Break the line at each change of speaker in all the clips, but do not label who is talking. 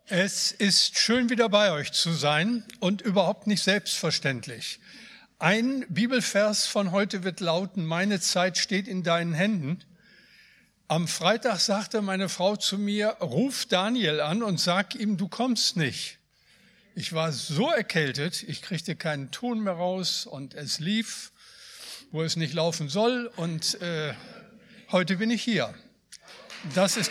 Es ist schön, wieder bei euch zu sein und überhaupt nicht selbstverständlich. Ein Bibelvers von heute wird lauten: Meine Zeit steht in deinen Händen. Am Freitag sagte meine Frau zu mir: Ruf Daniel an und sag ihm, du kommst nicht. Ich war so erkältet, ich kriegte keinen Ton mehr raus und es lief, wo es nicht laufen soll, und heute bin ich hier. Das ist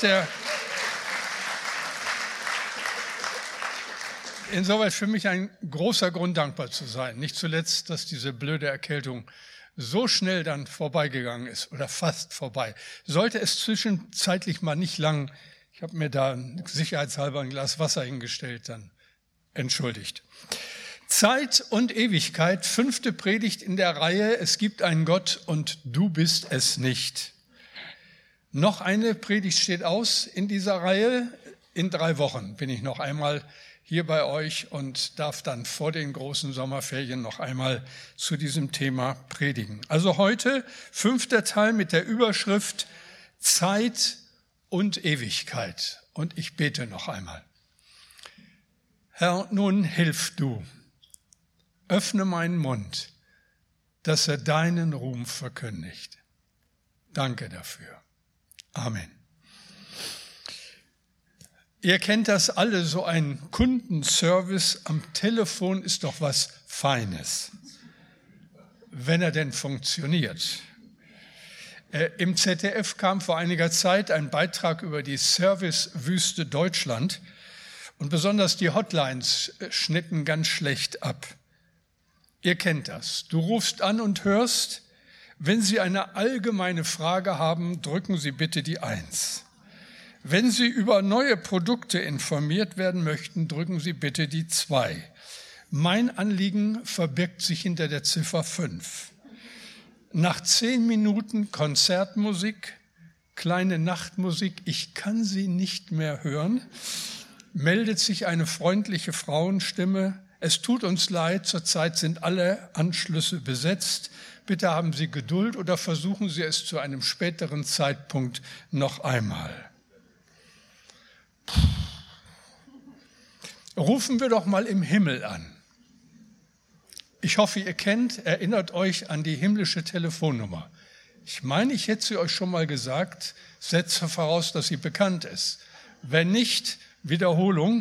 insoweit für mich ein großer Grund, dankbar zu sein. Nicht zuletzt, dass diese blöde Erkältung so schnell dann vorbeigegangen ist oder fast vorbei. Sollte es zwischenzeitlich mal nicht lang, ich habe mir da sicherheitshalber ein Glas Wasser hingestellt, dann entschuldigt. Zeit und Ewigkeit, 5. Predigt in der Reihe, es gibt einen Gott und du bist es nicht. Noch eine Predigt steht aus in dieser Reihe. In 3 Wochen bin ich noch einmal hier bei euch und darf dann vor den großen Sommerferien noch einmal zu diesem Thema predigen. Also heute 5. Teil mit der Überschrift Zeit und Ewigkeit. Und ich bete noch einmal. Herr, nun hilf du, öffne meinen Mund, dass er deinen Ruhm verkündigt. Danke dafür. Amen. Ihr kennt das alle, so ein Kundenservice am Telefon ist doch was Feines, wenn er denn funktioniert. Im ZDF kam vor einiger Zeit ein Beitrag über die Servicewüste Deutschland und besonders die Hotlines schnitten ganz schlecht ab. Ihr kennt das. Du rufst an und hörst: Wenn Sie eine allgemeine Frage haben, drücken Sie bitte die 1. Wenn Sie über neue Produkte informiert werden möchten, drücken Sie bitte die 2. Mein Anliegen verbirgt sich hinter der Ziffer 5. Nach 10 Minuten Konzertmusik, kleine Nachtmusik, ich kann Sie nicht mehr hören, meldet sich eine freundliche Frauenstimme: Es tut uns leid, zurzeit sind alle Anschlüsse besetzt. Bitte haben Sie Geduld oder versuchen Sie es zu einem späteren Zeitpunkt noch einmal. Rufen wir doch mal im Himmel an. Ich hoffe, ihr erinnert euch an die himmlische Telefonnummer. Ich meine, ich hätte sie euch schon mal gesagt, setze voraus, dass sie bekannt ist. Wenn nicht, Wiederholung: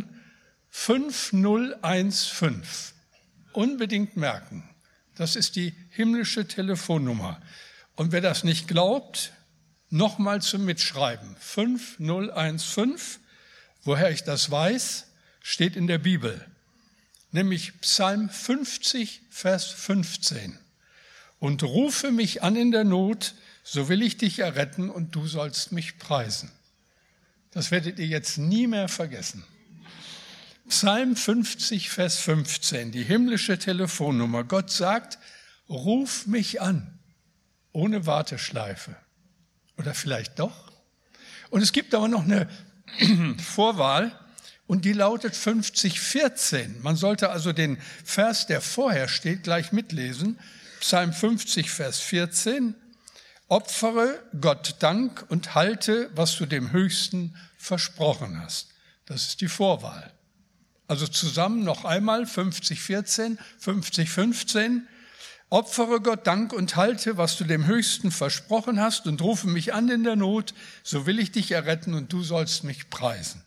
5015. Unbedingt merken. Das ist die himmlische Telefonnummer. Und wer das nicht glaubt, nochmal zum Mitschreiben. 5015. Woher ich das weiß, steht in der Bibel, nämlich Psalm 50, Vers 15. Und rufe mich an in der Not, so will ich dich erretten und du sollst mich preisen. Das werdet ihr jetzt nie mehr vergessen. Psalm 50, Vers 15, die himmlische Telefonnummer. Gott sagt: Ruf mich an, ohne Warteschleife. Oder vielleicht doch? Und es gibt aber noch eine Vorwahl, und die lautet 5014. Man sollte also den Vers, der vorher steht, gleich mitlesen. Psalm 50, Vers 14. Opfere Gott Dank und halte, was du dem Höchsten versprochen hast. Das ist die Vorwahl. Also zusammen noch einmal 5014, 5015. Opfere Gott Dank und halte, was du dem Höchsten versprochen hast, und rufe mich an in der Not, so will ich dich erretten und du sollst mich preisen.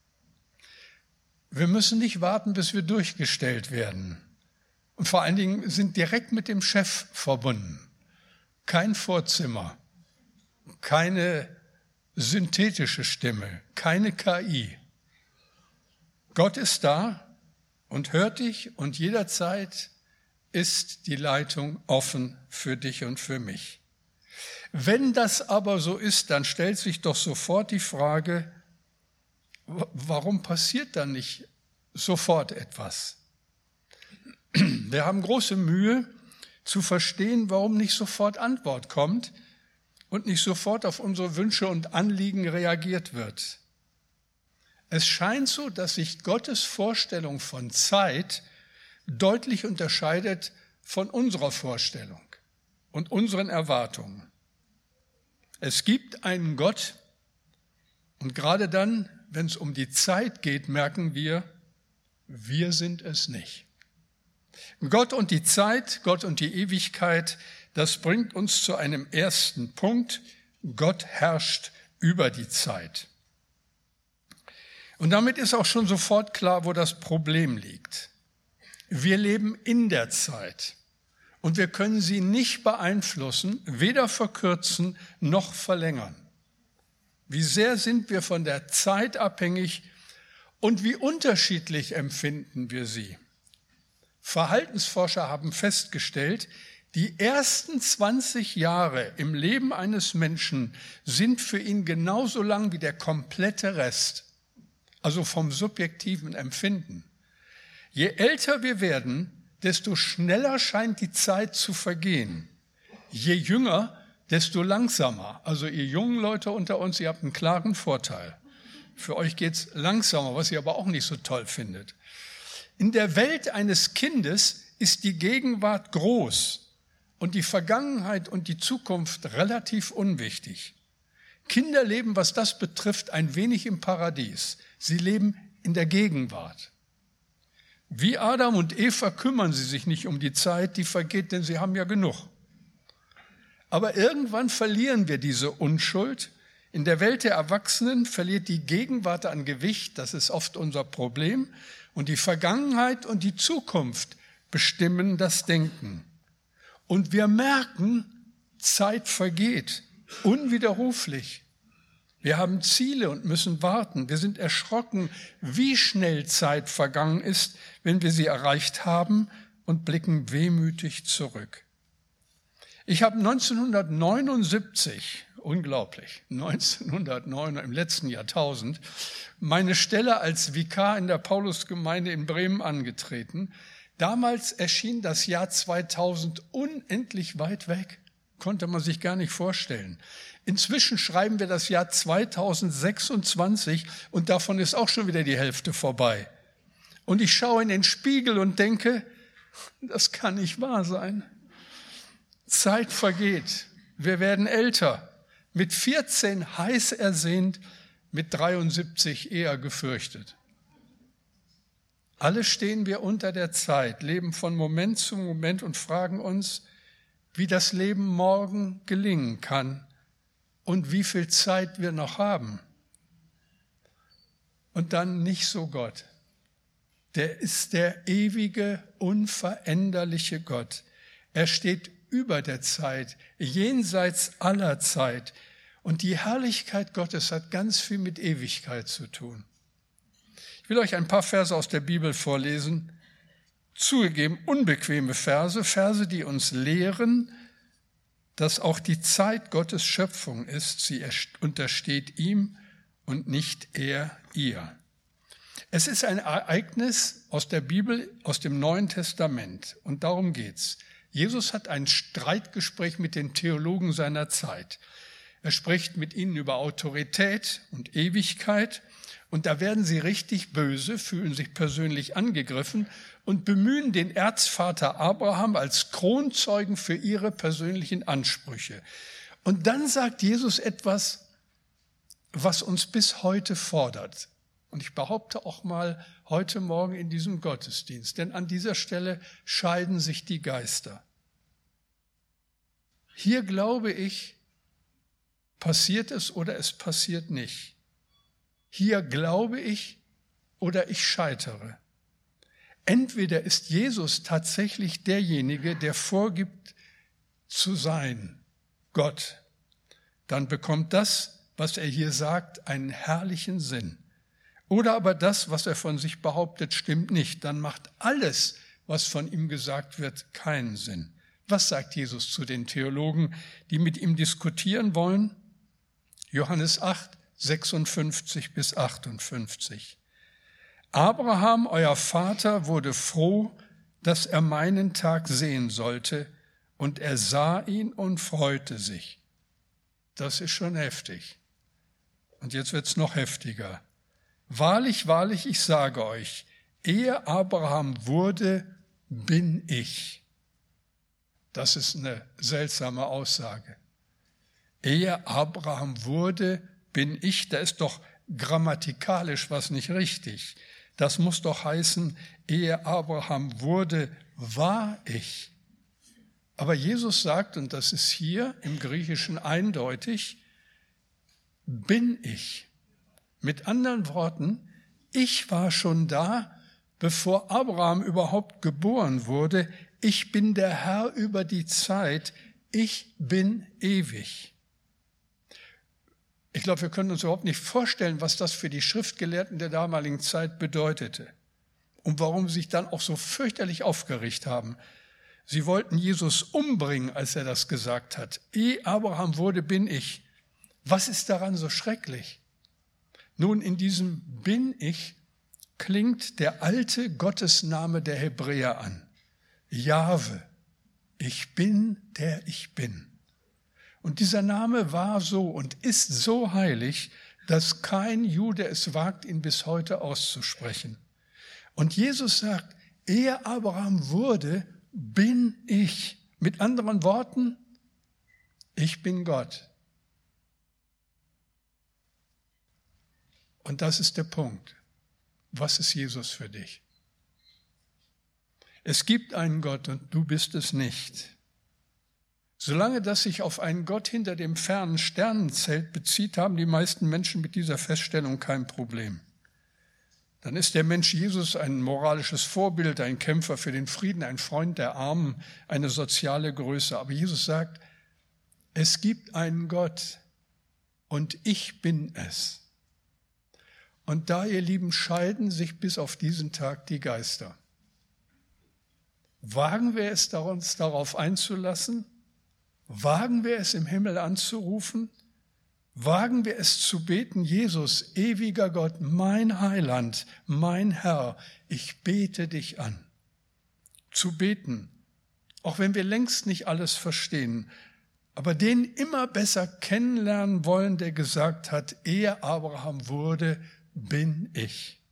Wir müssen nicht warten, bis wir durchgestellt werden. Und vor allen Dingen sind direkt mit dem Chef verbunden. Kein Vorzimmer, keine synthetische Stimme, keine KI. Gott ist da und hört dich, und jederzeit ist die Leitung offen für dich und für mich. Wenn das aber so ist, dann stellt sich doch sofort die Frage: Warum passiert dann nicht sofort etwas? Wir haben große Mühe zu verstehen, warum nicht sofort Antwort kommt und nicht sofort auf unsere Wünsche und Anliegen reagiert wird. Es scheint so, dass sich Gottes Vorstellung von Zeit deutlich unterscheidet von unserer Vorstellung und unseren Erwartungen. Es gibt einen Gott, und gerade dann, wenn es um die Zeit geht, merken wir sind es nicht. Gott und die Zeit, Gott und die Ewigkeit, das bringt uns zu einem ersten Punkt. Gott herrscht über die Zeit. Und damit ist auch schon sofort klar, wo das Problem liegt. Wir leben in der Zeit und wir können sie nicht beeinflussen, weder verkürzen noch verlängern. Wie sehr sind wir von der Zeit abhängig und wie unterschiedlich empfinden wir sie? Verhaltensforscher haben festgestellt, die ersten 20 Jahre im Leben eines Menschen sind für ihn genauso lang wie der komplette Rest, also vom subjektiven Empfinden. Je älter wir werden, desto schneller scheint die Zeit zu vergehen. Je jünger, desto langsamer. Also ihr jungen Leute unter uns, ihr habt einen klaren Vorteil. Für euch geht's langsamer, was ihr aber auch nicht so toll findet. In der Welt eines Kindes ist die Gegenwart groß und die Vergangenheit und die Zukunft relativ unwichtig. Kinder leben, was das betrifft, ein wenig im Paradies. Sie leben in der Gegenwart. Wie Adam und Eva kümmern sie sich nicht um die Zeit, die vergeht, denn sie haben ja genug. Aber irgendwann verlieren wir diese Unschuld. In der Welt der Erwachsenen verliert die Gegenwart an Gewicht, das ist oft unser Problem, und die Vergangenheit und die Zukunft bestimmen das Denken. Und wir merken, Zeit vergeht, unwiderruflich. Wir haben Ziele und müssen warten. Wir sind erschrocken, wie schnell Zeit vergangen ist, wenn wir sie erreicht haben, und blicken wehmütig zurück. Ich habe 1979, unglaublich, 1909, im letzten Jahrtausend, meine Stelle als Vikar in der Paulusgemeinde in Bremen angetreten. Damals erschien das Jahr 2000 unendlich weit weg, konnte man sich gar nicht vorstellen. Inzwischen schreiben wir das Jahr 2026 und davon ist auch schon wieder die Hälfte vorbei. Und ich schaue in den Spiegel und denke, das kann nicht wahr sein. Zeit vergeht, wir werden älter, mit 14 heiß ersehnt, mit 73 eher gefürchtet. Alle stehen wir unter der Zeit, leben von Moment zu Moment und fragen uns, wie das Leben morgen gelingen kann und wie viel Zeit wir noch haben. Und dann nicht so Gott. Der ist der ewige, unveränderliche Gott. Er steht über der Zeit, jenseits aller Zeit. Und die Herrlichkeit Gottes hat ganz viel mit Ewigkeit zu tun. Ich will euch ein paar Verse aus der Bibel vorlesen. Zugegeben, unbequeme Verse, Verse, die uns lehren, dass auch die Zeit Gottes Schöpfung ist. Sie untersteht ihm und nicht er ihr. Es ist ein Ereignis aus der Bibel, aus dem Neuen Testament. Und darum geht's. Jesus hat ein Streitgespräch mit den Theologen seiner Zeit. Er spricht mit ihnen über Autorität und Ewigkeit. Und da werden sie richtig böse, fühlen sich persönlich angegriffen und bemühen den Erzvater Abraham als Kronzeugen für ihre persönlichen Ansprüche. Und dann sagt Jesus etwas, was uns bis heute fordert. Und ich behaupte auch mal heute Morgen in diesem Gottesdienst, denn an dieser Stelle scheiden sich die Geister. Hier glaube ich, passiert es oder es passiert nicht. Hier glaube ich oder ich scheitere. Entweder ist Jesus tatsächlich derjenige, der vorgibt zu sein, Gott. Dann bekommt das, was er hier sagt, einen herrlichen Sinn. Oder aber das, was er von sich behauptet, stimmt nicht. Dann macht alles, was von ihm gesagt wird, keinen Sinn. Was sagt Jesus zu den Theologen, die mit ihm diskutieren wollen? Johannes 8, 56 bis 58. Abraham, euer Vater, wurde froh, dass er meinen Tag sehen sollte, und er sah ihn und freute sich. Das ist schon heftig. Und jetzt wird's noch heftiger. Wahrlich, wahrlich, ich sage euch, ehe Abraham wurde, bin ich. Das ist eine seltsame Aussage. Ehe Abraham wurde, bin ich, da ist doch grammatikalisch was nicht richtig. Das muss doch heißen, ehe Abraham wurde, war ich. Aber Jesus sagt, und das ist hier im Griechischen eindeutig, bin ich. Mit anderen Worten, ich war schon da, bevor Abraham überhaupt geboren wurde. Ich bin der Herr über die Zeit. Ich bin ewig. Ich glaube, wir können uns überhaupt nicht vorstellen, was das für die Schriftgelehrten der damaligen Zeit bedeutete und warum sie sich dann auch so fürchterlich aufgeregt haben. Sie wollten Jesus umbringen, als er das gesagt hat. Ehe Abraham wurde, bin ich. Was ist daran so schrecklich? Nun, in diesem bin ich klingt der alte Gottesname der Hebräer an. Jahwe, ich bin, der ich bin. Und dieser Name war so und ist so heilig, dass kein Jude es wagt, ihn bis heute auszusprechen. Und Jesus sagt, ehe Abraham wurde, bin ich. Mit anderen Worten, ich bin Gott. Und das ist der Punkt. Was ist Jesus für dich? Es gibt einen Gott und du bist es nicht. Solange das sich auf einen Gott hinter dem fernen Sternenzelt bezieht, haben die meisten Menschen mit dieser Feststellung kein Problem. Dann ist der Mensch Jesus ein moralisches Vorbild, ein Kämpfer für den Frieden, ein Freund der Armen, eine soziale Größe. Aber Jesus sagt, es gibt einen Gott und ich bin es. Und da, ihr Lieben, scheiden sich bis auf diesen Tag die Geister. Wagen wir es, uns darauf einzulassen? Wagen wir es, im Himmel anzurufen? Wagen wir es zu beten, Jesus, ewiger Gott, mein Heiland, mein Herr, ich bete dich an. Zu beten, auch wenn wir längst nicht alles verstehen, aber den immer besser kennenlernen wollen, der gesagt hat, ehe Abraham wurde, bin ich.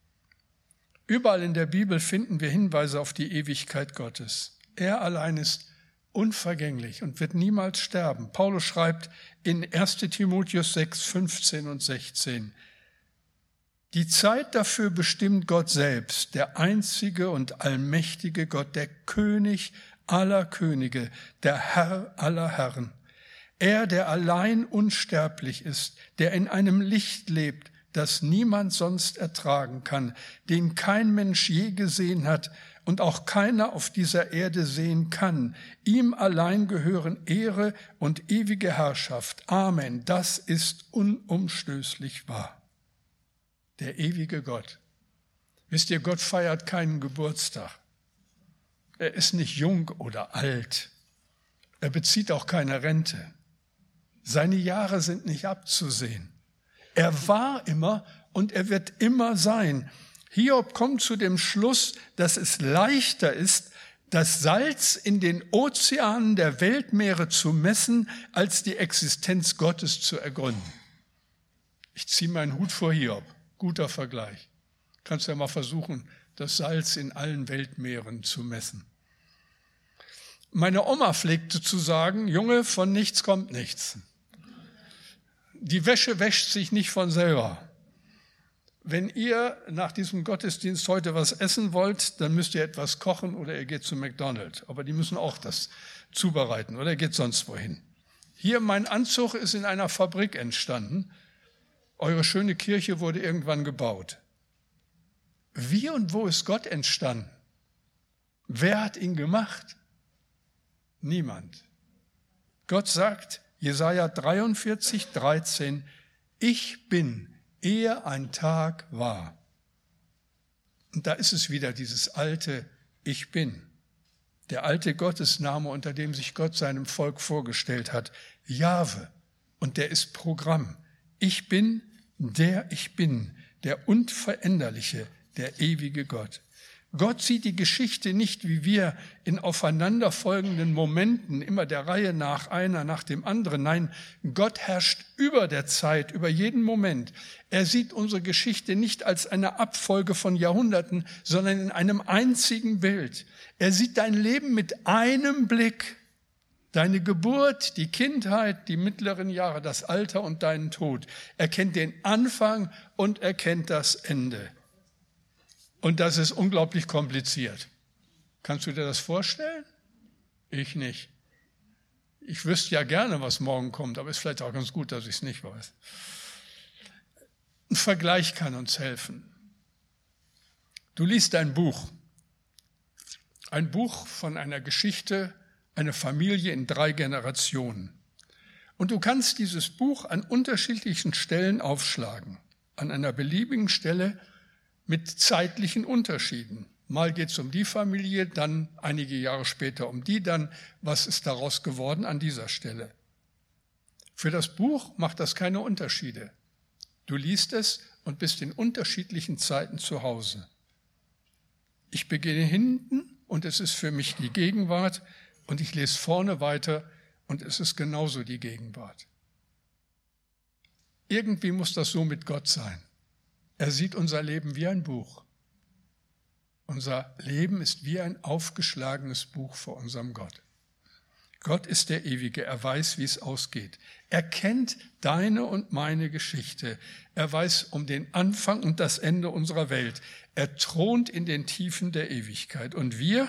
Überall in der Bibel finden wir Hinweise auf die Ewigkeit Gottes. Er allein ist unvergänglich und wird niemals sterben. Paulus schreibt in 1. Timotheus 6, 15 und 16, die Zeit dafür bestimmt Gott selbst, der einzige und allmächtige Gott, der König aller Könige, der Herr aller Herren. Er, der allein unsterblich ist, der in einem Licht lebt, das niemand sonst ertragen kann, den kein Mensch je gesehen hat und auch keiner auf dieser Erde sehen kann. Ihm allein gehören Ehre und ewige Herrschaft. Amen. Das ist unumstößlich wahr. Der ewige Gott. Wisst ihr, Gott feiert keinen Geburtstag. Er ist nicht jung oder alt. Er bezieht auch keine Rente. Seine Jahre sind nicht abzusehen. Er war immer und er wird immer sein. Hiob kommt zu dem Schluss, dass es leichter ist, das Salz in den Ozeanen der Weltmeere zu messen, als die Existenz Gottes zu ergründen. Ich ziehe meinen Hut vor Hiob. Guter Vergleich. Kannst ja mal versuchen, das Salz in allen Weltmeeren zu messen. Meine Oma pflegte zu sagen, Junge, von nichts kommt nichts. Die Wäsche wäscht sich nicht von selber. Wenn ihr nach diesem Gottesdienst heute was essen wollt, dann müsst ihr etwas kochen oder ihr geht zu McDonald's. Aber die müssen auch das zubereiten oder ihr geht sonst wohin. Hier, mein Anzug ist in einer Fabrik entstanden. Eure schöne Kirche wurde irgendwann gebaut. Wie und wo ist Gott entstanden? Wer hat ihn gemacht? Niemand. Gott sagt, Jesaja 43, 13, ich bin, ehe ein Tag war. Und da ist es wieder dieses alte Ich bin. Der alte Gottesname, unter dem sich Gott seinem Volk vorgestellt hat. Jahwe. Und der ist Programm. Ich bin, der Unveränderliche, der ewige Gott. Gott sieht die Geschichte nicht wie wir in aufeinanderfolgenden Momenten, immer der Reihe nach, einer nach dem anderen. Nein, Gott herrscht über der Zeit, über jeden Moment. Er sieht unsere Geschichte nicht als eine Abfolge von Jahrhunderten, sondern in einem einzigen Bild. Er sieht dein Leben mit einem Blick. deine Geburt, die Kindheit, die mittleren Jahre, das Alter und deinen Tod. Er kennt den Anfang und er kennt das Ende. Und das ist unglaublich kompliziert. Kannst du dir das vorstellen? Ich nicht. Ich wüsste ja gerne, was morgen kommt, aber ist vielleicht auch ganz gut, dass ich es nicht weiß. Ein Vergleich kann uns helfen. Du liest ein Buch von einer Geschichte, eine Familie in 3 Generationen. Und du kannst dieses Buch an unterschiedlichen Stellen aufschlagen, an einer beliebigen Stelle mit zeitlichen Unterschieden. Mal geht es um die Familie, dann einige Jahre später um die, dann was ist daraus geworden an dieser Stelle. Für das Buch macht das keine Unterschiede. Du liest es und bist in unterschiedlichen Zeiten zu Hause. Ich beginne hinten und es ist für mich die Gegenwart und ich lese vorne weiter und es ist genauso die Gegenwart. Irgendwie muss das so mit Gott sein. Er sieht unser Leben wie ein Buch. Unser Leben ist wie ein aufgeschlagenes Buch vor unserem Gott. Gott ist der Ewige, er weiß, wie es ausgeht. Er kennt deine und meine Geschichte. Er weiß um den Anfang und das Ende unserer Welt. Er thront in den Tiefen der Ewigkeit. Und wir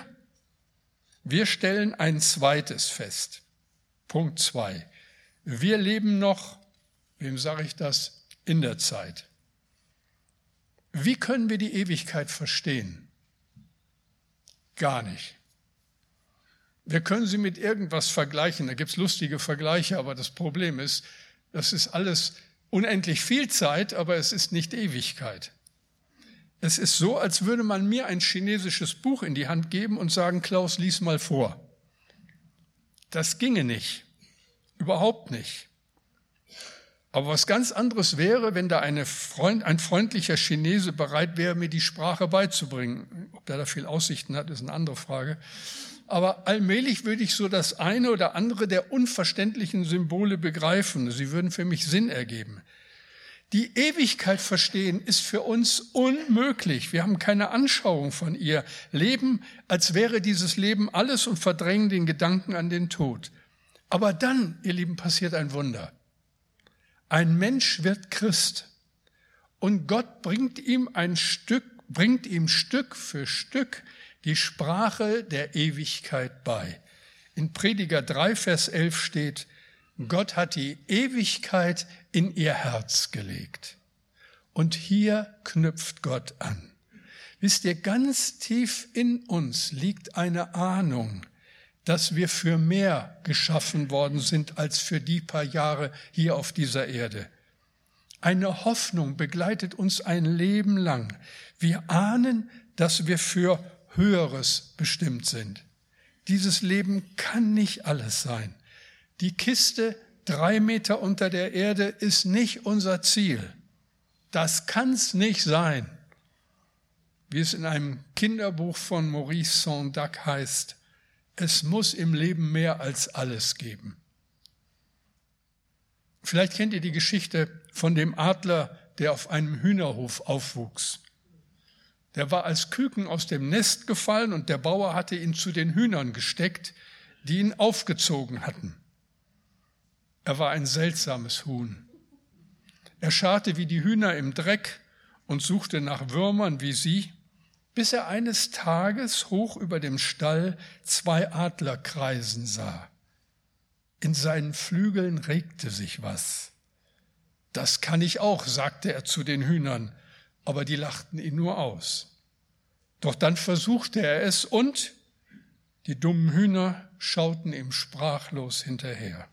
stellen ein zweites fest. Punkt 2. Wir leben noch, wem sage ich das, in der Zeit. Wie können wir die Ewigkeit verstehen? Gar nicht. Wir können sie mit irgendwas vergleichen, da gibt es lustige Vergleiche, aber das Problem ist, das ist alles unendlich viel Zeit, aber es ist nicht Ewigkeit. Es ist so, als würde man mir ein chinesisches Buch in die Hand geben und sagen, Klaus, lies mal vor. Das ginge nicht, überhaupt nicht. Aber was ganz anderes wäre, wenn da ein freundlicher Chinese bereit wäre, mir die Sprache beizubringen. Ob der da viel Aussichten hat, ist eine andere Frage. Aber allmählich würde ich so das eine oder andere der unverständlichen Symbole begreifen. Sie würden für mich Sinn ergeben. Die Ewigkeit verstehen ist für uns unmöglich. Wir haben keine Anschauung von ihr. Leben, als wäre dieses Leben alles und verdrängen den Gedanken an den Tod. Aber dann, ihr Lieben, passiert ein Wunder. Ein Mensch wird Christ und Gott bringt ihm Stück für Stück die Sprache der Ewigkeit bei. In Prediger 3, Vers 11 steht, Gott hat die Ewigkeit in ihr Herz gelegt. Und hier knüpft Gott an. Wisst ihr, ganz tief in uns liegt eine Ahnung, dass wir für mehr geschaffen worden sind als für die paar Jahre hier auf dieser Erde. Eine Hoffnung begleitet uns ein Leben lang. Wir ahnen, dass wir für Höheres bestimmt sind. Dieses Leben kann nicht alles sein. Die Kiste 3 Meter unter der Erde ist nicht unser Ziel. Das kann's nicht sein. Wie es in einem Kinderbuch von Maurice Sendak heißt, es muss im Leben mehr als alles geben. Vielleicht kennt ihr die Geschichte von dem Adler, der auf einem Hühnerhof aufwuchs. Der war als Küken aus dem Nest gefallen und der Bauer hatte ihn zu den Hühnern gesteckt, die ihn aufgezogen hatten. Er war ein seltsames Huhn. Er scharrte wie die Hühner im Dreck und suchte nach Würmern wie sie, bis er eines Tages hoch über dem Stall 2 Adler kreisen sah. In seinen Flügeln regte sich was. Das kann ich auch, sagte er zu den Hühnern, aber die lachten ihn nur aus. Doch dann versuchte er es und die dummen Hühner schauten ihm sprachlos hinterher.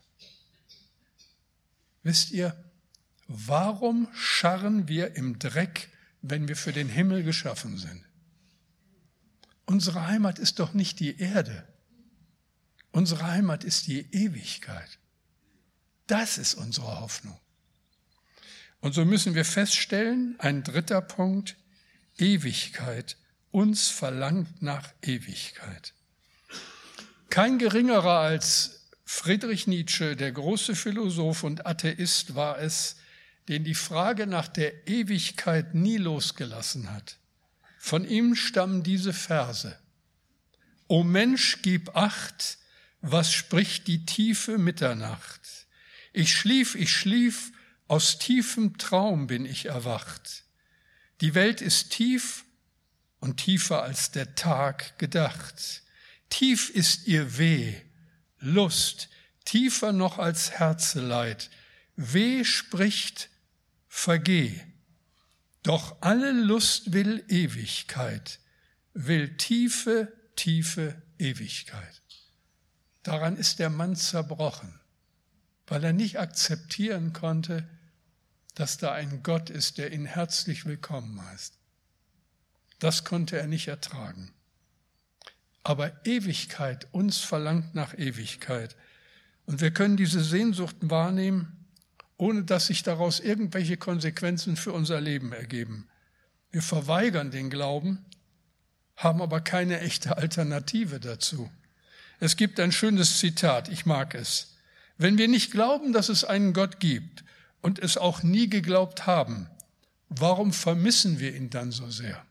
Wisst ihr, warum scharren wir im Dreck, wenn wir für den Himmel geschaffen sind? Unsere Heimat ist doch nicht die Erde. Unsere Heimat ist die Ewigkeit. Das ist unsere Hoffnung. Und so müssen wir feststellen, ein 3. Punkt, Ewigkeit. Uns verlangt nach Ewigkeit. Kein geringerer als Friedrich Nietzsche, der große Philosoph und Atheist, war es, den die Frage nach der Ewigkeit nie losgelassen hat. Von ihm stammen diese Verse. O Mensch, gib Acht, was spricht die tiefe Mitternacht? Ich schlief, aus tiefem Traum bin ich erwacht. Die Welt ist tief und tiefer als der Tag gedacht. Tief ist ihr Weh, Lust, tiefer noch als Herzeleid. Weh spricht, vergeh. Doch alle Lust will Ewigkeit, will tiefe, tiefe Ewigkeit. Daran ist der Mann zerbrochen, weil er nicht akzeptieren konnte, dass da ein Gott ist, der ihn herzlich willkommen heißt. Das konnte er nicht ertragen. Aber Ewigkeit, uns verlangt nach Ewigkeit. Und wir können diese Sehnsucht wahrnehmen, ohne dass sich daraus irgendwelche Konsequenzen für unser Leben ergeben. Wir verweigern den Glauben, haben aber keine echte Alternative dazu. Es gibt ein schönes Zitat, ich mag es. Wenn wir nicht glauben, dass es einen Gott gibt und es auch nie geglaubt haben, warum vermissen wir ihn dann so sehr?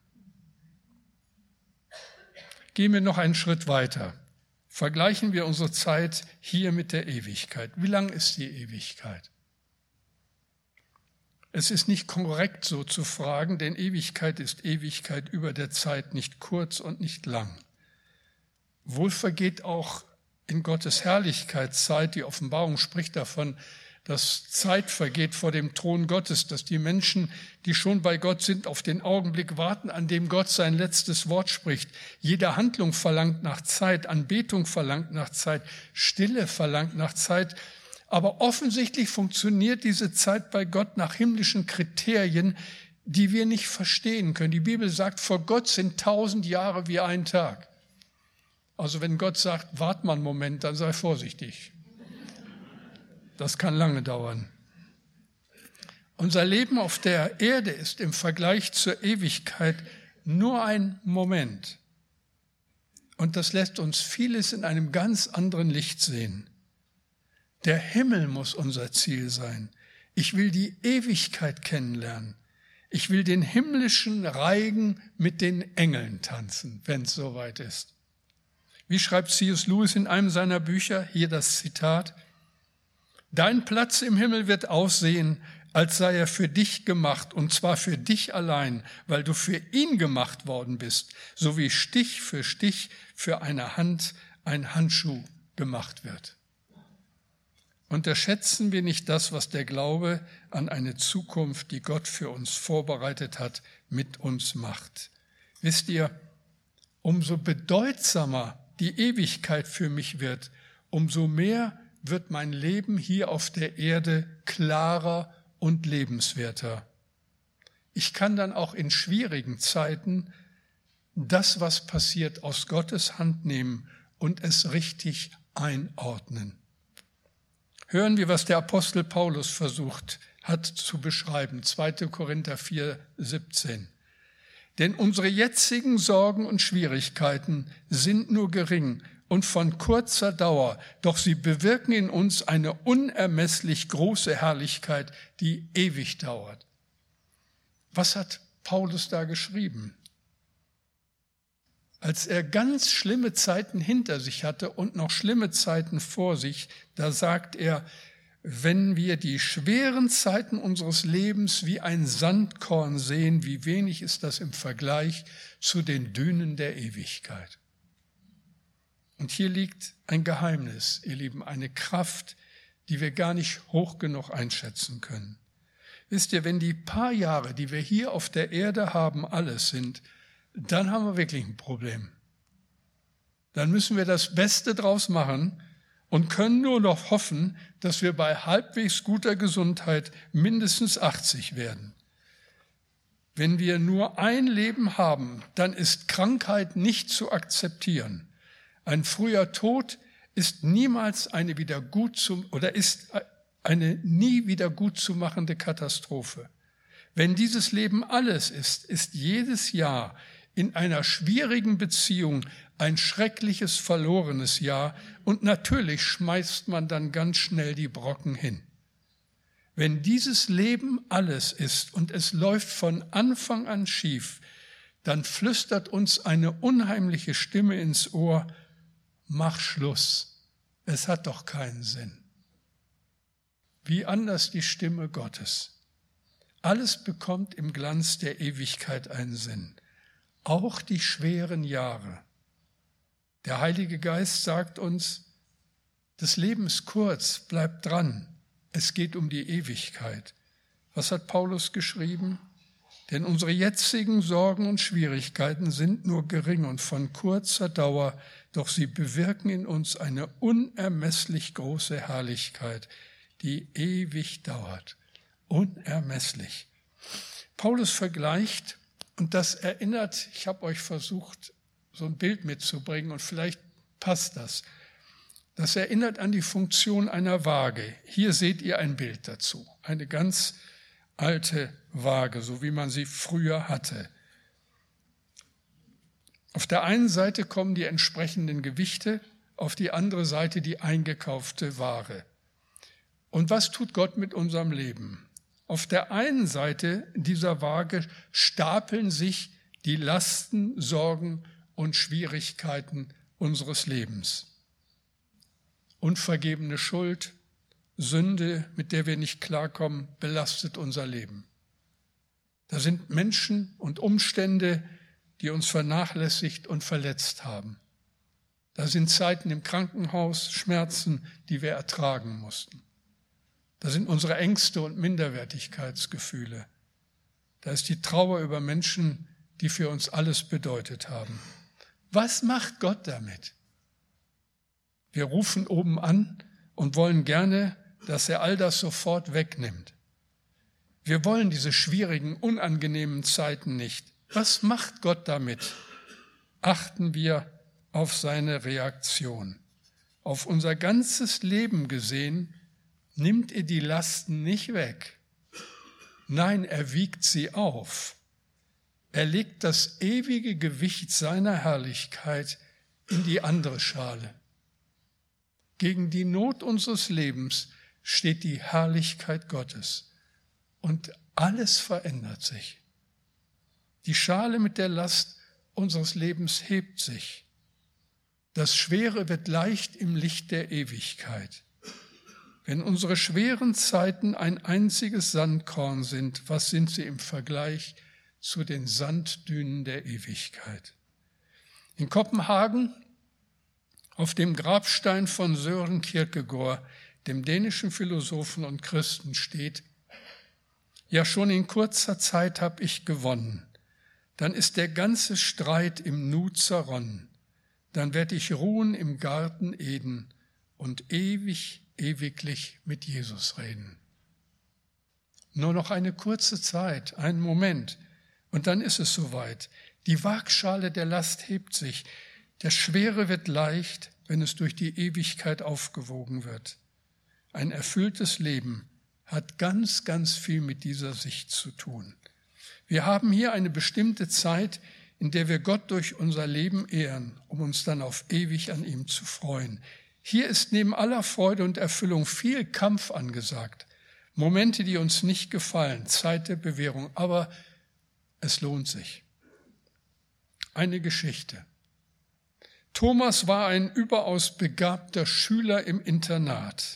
Gehen wir noch einen Schritt weiter. Vergleichen wir unsere Zeit hier mit der Ewigkeit. Wie lang ist die Ewigkeit? Es ist nicht korrekt, so zu fragen, denn Ewigkeit ist Ewigkeit über der Zeit, nicht kurz und nicht lang. Wohl vergeht auch in Gottes Herrlichkeitszeit, die Offenbarung spricht davon, dass Zeit vergeht vor dem Thron Gottes, dass die Menschen, die schon bei Gott sind, auf den Augenblick warten, an dem Gott sein letztes Wort spricht. Jede Handlung verlangt nach Zeit, Anbetung verlangt nach Zeit, Stille verlangt nach Zeit. Aber offensichtlich funktioniert diese Zeit bei Gott nach himmlischen Kriterien, die wir nicht verstehen können. Die Bibel sagt, vor Gott sind 1000 Jahre wie ein Tag. Also wenn Gott sagt, wart mal einen Moment, dann sei vorsichtig. Das kann lange dauern. Unser Leben auf der Erde ist im Vergleich zur Ewigkeit nur ein Moment. Und das lässt uns vieles in einem ganz anderen Licht sehen. Der Himmel muss unser Ziel sein. Ich will die Ewigkeit kennenlernen. Ich will den himmlischen Reigen mit den Engeln tanzen, wenn es soweit ist. Wie schreibt C.S. Lewis in einem seiner Bücher, hier das Zitat, Dein Platz im Himmel wird aussehen, als sei er für dich gemacht, und zwar für dich allein, weil du für ihn gemacht worden bist, so wie Stich für eine Hand ein Handschuh gemacht wird. Unterschätzen wir nicht das, was der Glaube an eine Zukunft, die Gott für uns vorbereitet hat, mit uns macht. Wisst ihr, umso bedeutsamer die Ewigkeit für mich wird, umso mehr wird mein Leben hier auf der Erde klarer und lebenswerter. Ich kann dann auch in schwierigen Zeiten das, was passiert, aus Gottes Hand nehmen und es richtig einordnen. Hören wir, was der Apostel Paulus versucht hat zu beschreiben. 2. Korinther 4,17. Denn unsere jetzigen Sorgen und Schwierigkeiten sind nur gering und von kurzer Dauer, doch sie bewirken in uns eine unermesslich große Herrlichkeit, die ewig dauert. Was hat Paulus da geschrieben? Als er ganz schlimme Zeiten hinter sich hatte und noch schlimme Zeiten vor sich, da sagt er, wenn wir die schweren Zeiten unseres Lebens wie ein Sandkorn sehen, wie wenig ist das im Vergleich zu den Dünen der Ewigkeit. Und hier liegt ein Geheimnis, ihr Lieben, eine Kraft, die wir gar nicht hoch genug einschätzen können. Wisst ihr, wenn die paar Jahre, die wir hier auf der Erde haben, alles sind, dann haben wir wirklich ein Problem. Dann müssen wir das Beste draus machen und können nur noch hoffen, dass wir bei halbwegs guter Gesundheit mindestens 80 werden. Wenn wir nur ein Leben haben, dann ist Krankheit nicht zu akzeptieren. Ein früher Tod ist niemals eine nie wieder gut zu machende Katastrophe. Wenn dieses Leben alles ist, ist jedes Jahr in einer schwierigen Beziehung ein schreckliches, verlorenes Jahr und natürlich schmeißt man dann ganz schnell die Brocken hin. Wenn dieses Leben alles ist und es läuft von Anfang an schief, dann flüstert uns eine unheimliche Stimme ins Ohr, mach Schluss, Es hat doch keinen Sinn. Wie anders die Stimme Gottes. Alles bekommt im Glanz der Ewigkeit einen Sinn. Auch die schweren Jahre. Der Heilige Geist sagt uns, das Leben ist kurz, bleibt dran. Es geht um die Ewigkeit. Was hat Paulus geschrieben? Denn unsere jetzigen Sorgen und Schwierigkeiten sind nur gering und von kurzer Dauer, doch sie bewirken in uns eine unermesslich große Herrlichkeit, die ewig dauert. Unermesslich. Paulus vergleicht, und das erinnert, ich habe euch versucht, so ein Bild mitzubringen und vielleicht passt das. Das erinnert an die Funktion einer Waage. Hier seht ihr ein Bild dazu. Eine ganz alte Waage, so wie man sie früher hatte. Auf der einen Seite kommen die entsprechenden Gewichte, auf die andere Seite die eingekaufte Ware. Und was tut Gott mit unserem Leben? Auf der einen Seite dieser Waage stapeln sich die Lasten, Sorgen und Schwierigkeiten unseres Lebens. Unvergebene Schuld, Sünde, mit der wir nicht klarkommen, belastet unser Leben. Da sind Menschen und Umstände, die uns vernachlässigt und verletzt haben. Da sind Zeiten im Krankenhaus, Schmerzen, die wir ertragen mussten. Da sind unsere Ängste und Minderwertigkeitsgefühle. Da ist die Trauer über Menschen, die für uns alles bedeutet haben. Was macht Gott damit? Wir rufen oben an und wollen gerne, dass er all das sofort wegnimmt. Wir wollen diese schwierigen, unangenehmen Zeiten nicht. Was macht Gott damit? Achten wir auf seine Reaktion. Auf unser ganzes Leben gesehen, nimmt er die Lasten nicht weg. Nein, er wiegt sie auf. Er legt das ewige Gewicht seiner Herrlichkeit in die andere Schale. Gegen die Not unseres Lebens steht die Herrlichkeit Gottes. Und alles verändert sich. Die Schale mit der Last unseres Lebens hebt sich. Das Schwere wird leicht im Licht der Ewigkeit. Wenn unsere schweren Zeiten ein einziges Sandkorn sind, was sind sie im Vergleich zu den Sanddünen der Ewigkeit? In Kopenhagen, auf dem Grabstein von Søren Kierkegaard, dem dänischen Philosophen und Christen, steht: Ja, schon in kurzer Zeit hab ich gewonnen, dann ist der ganze Streit im Nu zerronnen, dann werd ich ruhen im Garten Eden und ewiglich mit Jesus reden. Nur noch eine kurze Zeit, einen Moment, und dann ist es soweit. Die Waagschale der Last hebt sich, der Schwere wird leicht, wenn es durch die Ewigkeit aufgewogen wird. Ein erfülltes Leben hat ganz, ganz viel mit dieser Sicht zu tun. Wir haben hier eine bestimmte Zeit, in der wir Gott durch unser Leben ehren, um uns dann auf ewig an ihm zu freuen. Hier ist neben aller Freude und Erfüllung viel Kampf angesagt. Momente, die uns nicht gefallen, Zeit der Bewährung, aber es lohnt sich. Eine Geschichte. Thomas war ein überaus begabter Schüler im Internat.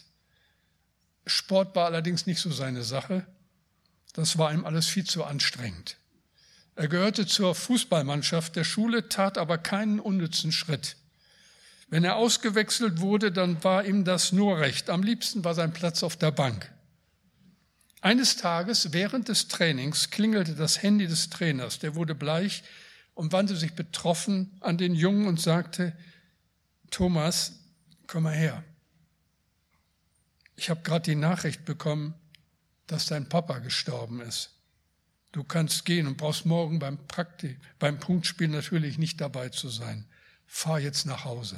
Sport war allerdings nicht so seine Sache. Das war ihm alles viel zu anstrengend. Er gehörte zur Fußballmannschaft der Schule, tat aber keinen unnützen Schritt. Wenn er ausgewechselt wurde, dann war ihm das nur recht. Am liebsten war sein Platz auf der Bank. Eines Tages während des Trainings klingelte das Handy des Trainers. Der wurde bleich und wandte sich betroffen an den Jungen und sagte: Thomas, komm mal her. Ich habe gerade die Nachricht bekommen, dass dein Papa gestorben ist. Du kannst gehen und brauchst morgen beim Punktspiel natürlich nicht dabei zu sein. Fahr jetzt nach Hause.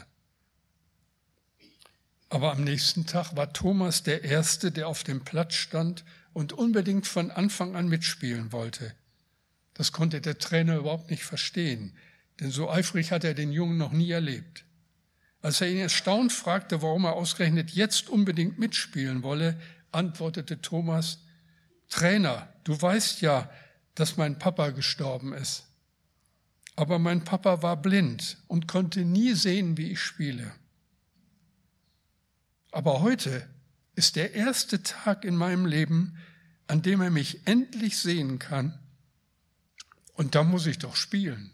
Aber am nächsten Tag war Thomas der Erste, der auf dem Platz stand und unbedingt von Anfang an mitspielen wollte. Das konnte der Trainer überhaupt nicht verstehen, denn so eifrig hat er den Jungen noch nie erlebt. Als er ihn erstaunt fragte, warum er ausgerechnet jetzt unbedingt mitspielen wolle, antwortete Thomas: Trainer, du weißt ja, dass mein Papa gestorben ist. Aber mein Papa war blind und konnte nie sehen, wie ich spiele. Aber heute ist der erste Tag in meinem Leben, an dem er mich endlich sehen kann. Und da muss ich doch spielen.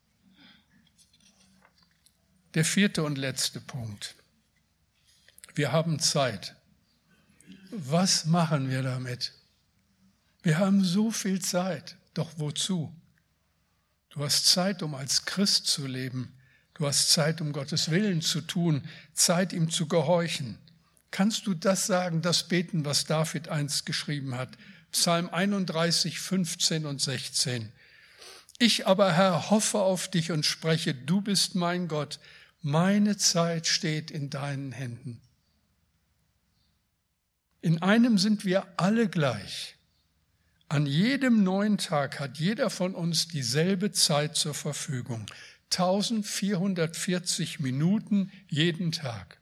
Der 4. und letzte Punkt. Wir haben Zeit. Was machen wir damit? Wir haben so viel Zeit. Doch wozu? Du hast Zeit, um als Christ zu leben. Du hast Zeit, um Gottes Willen zu tun, Zeit, ihm zu gehorchen. Kannst du das sagen, das beten, was David einst geschrieben hat? Psalm 31, 15 und 16. Ich aber, Herr, hoffe auf dich und spreche, du bist mein Gott. Meine Zeit steht in deinen Händen. In einem sind wir alle gleich. An jedem neuen Tag hat jeder von uns dieselbe Zeit zur Verfügung. 1440 Minuten jeden Tag.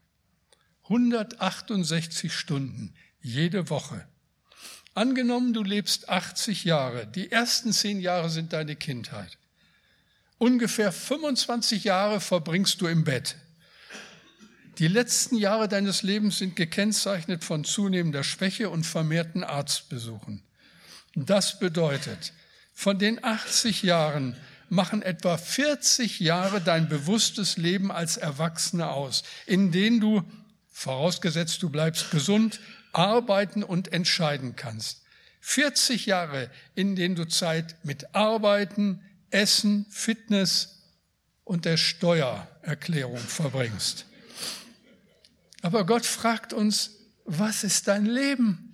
168 Stunden jede Woche. Angenommen, du lebst 80 Jahre. Die ersten 10 Jahre sind deine Kindheit. Ungefähr 25 Jahre verbringst du im Bett. Die letzten Jahre deines Lebens sind gekennzeichnet von zunehmender Schwäche und vermehrten Arztbesuchen. Das bedeutet, von den 80 Jahren machen etwa 40 Jahre dein bewusstes Leben als Erwachsener aus, in denen du, vorausgesetzt du bleibst gesund, arbeiten und entscheiden kannst. 40 Jahre, in denen du Zeit mit Arbeiten, Essen, Fitness und der Steuererklärung verbringst. Aber Gott fragt uns, was ist dein Leben?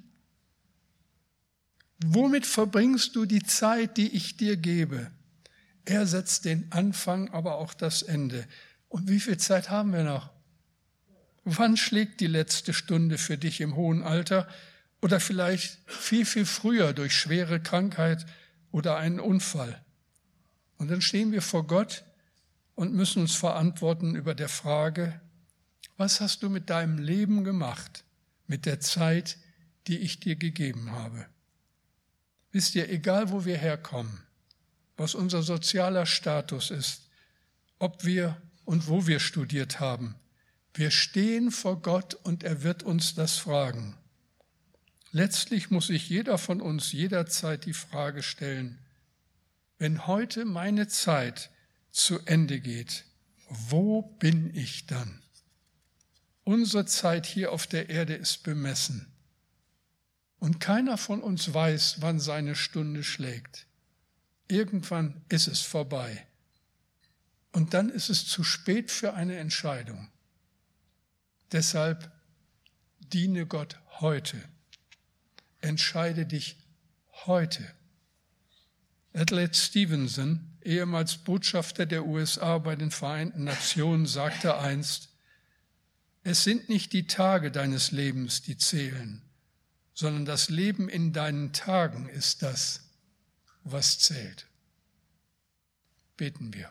Womit verbringst du die Zeit, die ich dir gebe? Er setzt den Anfang, aber auch das Ende. Und wie viel Zeit haben wir noch? Wann schlägt die letzte Stunde für dich im hohen Alter oder vielleicht viel, viel früher durch schwere Krankheit oder einen Unfall? Und dann stehen wir vor Gott und müssen uns verantworten über der Frage, was hast du mit deinem Leben gemacht, mit der Zeit, die ich dir gegeben habe? Wisst ihr, egal wo wir herkommen, was unser sozialer Status ist, ob wir und wo wir studiert haben, wir stehen vor Gott und er wird uns das fragen. Letztlich muss sich jeder von uns jederzeit die Frage stellen, wenn heute meine Zeit zu Ende geht, wo bin ich dann? Unsere Zeit hier auf der Erde ist bemessen. Und keiner von uns weiß, wann seine Stunde schlägt. Irgendwann ist es vorbei. Und dann ist es zu spät für eine Entscheidung. Deshalb diene Gott heute. Entscheide dich heute. Adlai Stevenson, ehemals Botschafter der USA bei den Vereinten Nationen, sagte einst, es sind nicht die Tage deines Lebens, die zählen, sondern das Leben in deinen Tagen ist das, was zählt. Beten wir.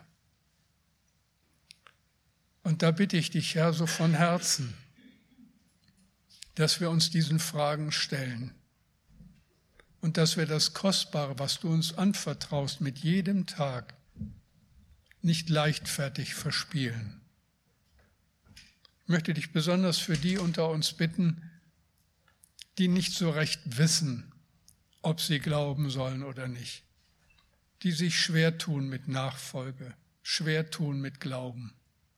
Und da bitte ich dich, Herr, so von Herzen, dass wir uns diesen Fragen stellen und dass wir das Kostbare, was du uns anvertraust, mit jedem Tag nicht leichtfertig verspielen. Ich möchte dich besonders für die unter uns bitten, die nicht so recht wissen, ob sie glauben sollen oder nicht, die sich schwer tun mit Nachfolge, schwer tun mit Glauben.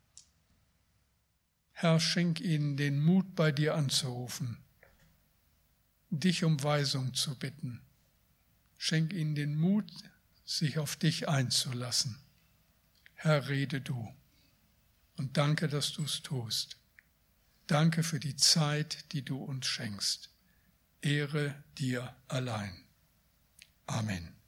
Herr, schenk ihnen den Mut, bei dir anzurufen, dich um Weisung zu bitten. Schenk ihnen den Mut, sich auf dich einzulassen. Herr, rede du. Und danke, dass du es tust. Danke für die Zeit, die du uns schenkst. Ehre dir allein. Amen.